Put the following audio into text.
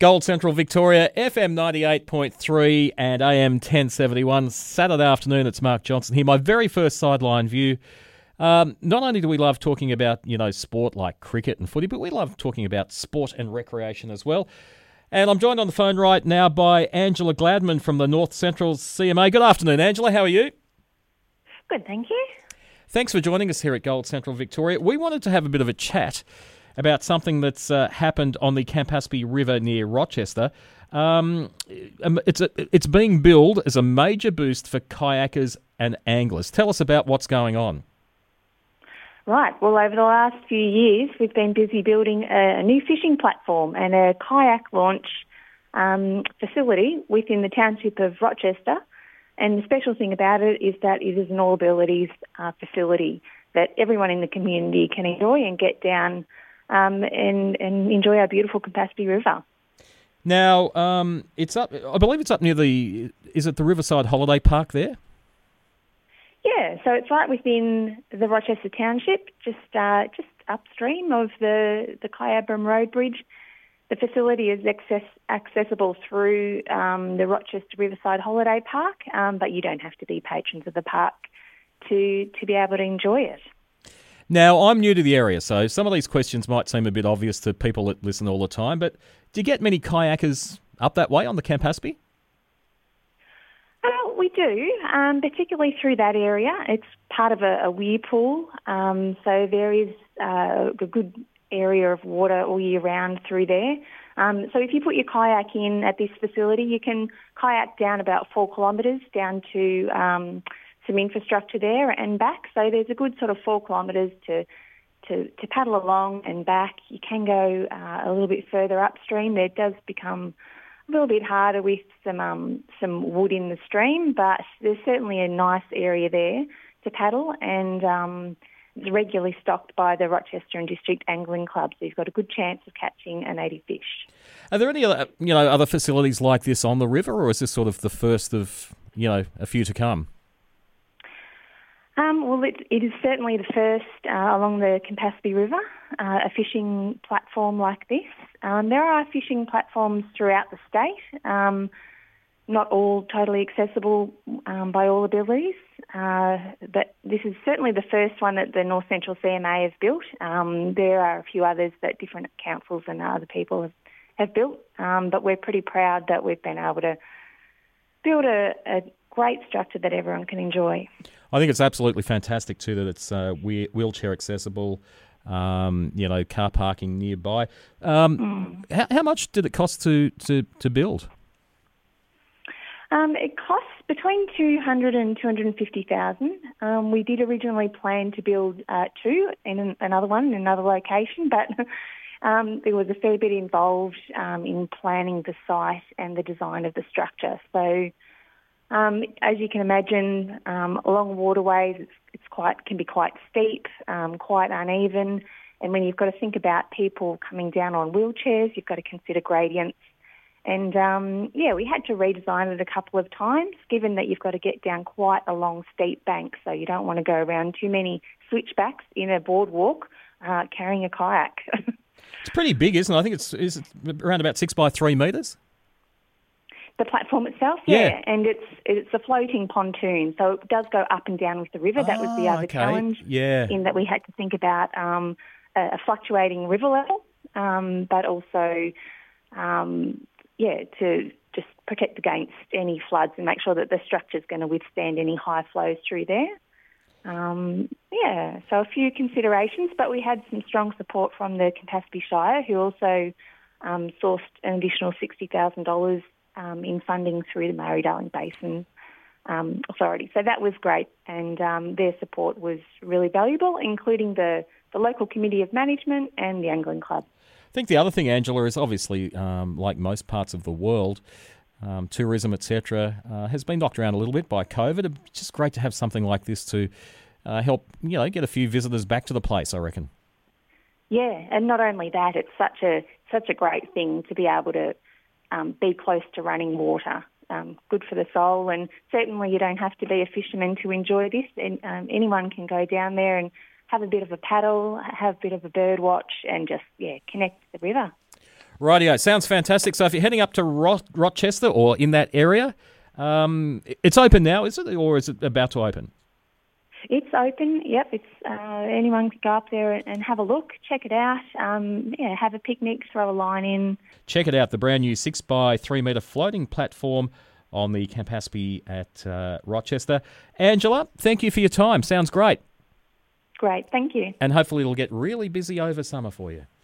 Gold Central Victoria, FM 98.3 and AM 1071. Saturday afternoon, it's Mark Johnson here. My very first sideline view. Not only do we love talking about, sport like cricket and footy, but we love talking about sport and recreation as well. And I'm joined on the phone right now by Angela Gladman from the North Central CMA. Good afternoon, Angela. How are you? Good, thank you. Thanks for joining us here at Gold Central Victoria. We wanted to have a bit of a chat about something that's happened on the Campaspe River near Rochester. It's being billed as a major boost for kayakers and anglers. Tell us about what's going on. Right, well, over the last few years, we've been busy building a new fishing platform and a kayak launch facility within the township of Rochester. And the special thing about it is that it is an all-abilities facility that everyone in the community can enjoy and get down and enjoy our beautiful Campaspe River. Now, I believe it's up near is it the Riverside Holiday Park there? Yeah, so it's right within the Rochester Township, just upstream of the Kyabram Road Bridge. The facility is accessible through the Rochester Riverside Holiday Park, but you don't have to be patrons of the park to be able to enjoy it. Now, I'm new to the area, so some of these questions might seem a bit obvious to people that listen all the time, but do you get many kayakers up that way on the Campaspe? We do, particularly through that area. It's part of a weir pool, so there is a good area of water all year round through there. So if you put your kayak in at this facility, you can kayak down about 4 kilometres down to some infrastructure there and back. So there's a good sort of 4 kilometres to paddle along and back. You can go a little bit further upstream. There does become a little bit harder with some wood in the stream, but there's certainly a nice area there to paddle, and it's regularly stocked by the Rochester and District Angling Club, so you've got a good chance of catching a native fish. Are there any other facilities like this on the river, or is this sort of the first of a few to come? Well, it is certainly the first along the Campaspe River, a fishing platform like this. There are fishing platforms throughout the state, not all totally accessible by all abilities, but this is certainly the first one that the North Central CMA has built. There are a few others that different councils and other people have built, but we're pretty proud that we've been able to build a great structure that everyone can enjoy. I think it's absolutely fantastic too that it's wheelchair accessible, car parking nearby. How much did it cost to build? It costs between $200,000 and $250,000. We did originally plan to build 2 in another one in another location, but there was a fair bit involved in planning the site and the design of the structure. So, as you can imagine, along waterways, can be quite steep, quite uneven, and when you've got to think about people coming down on wheelchairs, you've got to consider gradients. And we had to redesign it a couple of times, given that you've got to get down quite a long, steep bank, so you don't want to go around too many switchbacks in a boardwalk carrying a kayak. It's pretty big, isn't it? I think it's around about 6 by 3 metres. The platform itself, yeah, and it's a floating pontoon, so it does go up and down with the river. That was the other challenge, in that we had to think about a fluctuating river level, but also, to just protect against any floods and make sure that the structure's going to withstand any high flows through there. So a few considerations, but we had some strong support from the Campaspe Shire, who also sourced an additional $60,000 in funding through the Murray-Darling Basin Authority. So that was great, and their support was really valuable, including the local committee of management and the Angling Club. I think the other thing, Angela, is obviously, like most parts of the world, tourism, etc., has been knocked around a little bit by COVID. It's just great to have something like this to help, get a few visitors back to the place, I reckon. Yeah, and not only that, it's such a great thing to be able to be close to running water. Good for the soul, and certainly you don't have to be a fisherman to enjoy this. And anyone can go down there and have a bit of a paddle, have a bit of a bird watch, and just connect to the river. Rightio. Sounds fantastic. So if you're heading up to Rochester or in that area, it's open now, is it? Or is it about to open? It's open, yep. It's anyone can go up there and have a look, check it out, have a picnic, throw a line in. Check it out, the brand new 6 by 3 metre floating platform on the Campaspe at Rochester. Angela, thank you for your time. Sounds great. Great, thank you. And hopefully it'll get really busy over summer for you.